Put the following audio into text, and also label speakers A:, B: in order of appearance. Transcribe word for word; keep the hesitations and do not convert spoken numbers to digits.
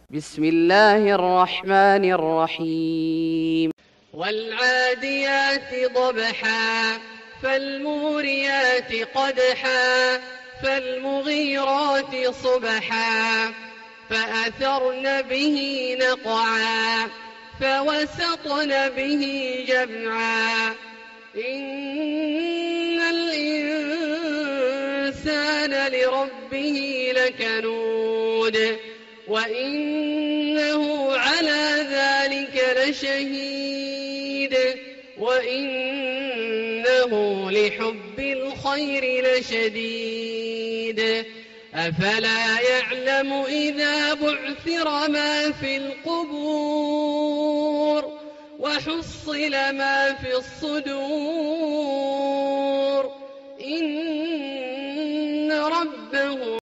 A: بسم الله الرحمن الرحيم
B: والعاديات ضبحا فالموريات قدحا فالمغيرات صبحا فأثرن به نقعا فوسطن به جمعا إن الإنسان لربه لكنود وإنه على ذلك لشهيد وإنه لحب الخير لشديد أفلا يعلم إذا بعثر ما في القبور وحصل ما في الصدور إن